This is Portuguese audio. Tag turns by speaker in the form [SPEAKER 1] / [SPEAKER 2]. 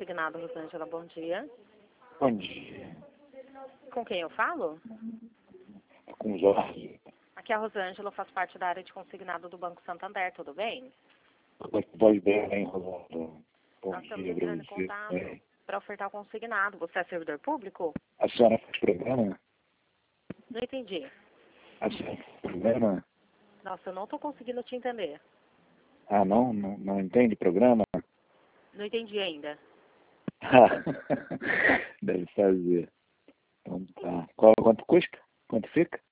[SPEAKER 1] consignado, Rosângela. Bom dia.
[SPEAKER 2] Bom dia.
[SPEAKER 1] Com quem eu falo?
[SPEAKER 2] Com o Jorge.
[SPEAKER 1] Aqui é a Rosângela, eu faço parte da área de consignado do Banco Santander, tudo bem?
[SPEAKER 2] Voz bem, hein, Rolando? Bom
[SPEAKER 1] Nós estamos
[SPEAKER 2] dia,
[SPEAKER 1] entrando em
[SPEAKER 2] Brasil.
[SPEAKER 1] contato para ofertar o consignado. Você é servidor público?
[SPEAKER 2] A senhora faz programa?
[SPEAKER 1] Não entendi.
[SPEAKER 2] A senhora faz programa?
[SPEAKER 1] Nossa, eu não estou conseguindo te entender.
[SPEAKER 2] Ah, não entende programa?
[SPEAKER 1] Não entendi ainda.
[SPEAKER 2] Deve fazer. Então tá. Quanto custa? Quanto fica?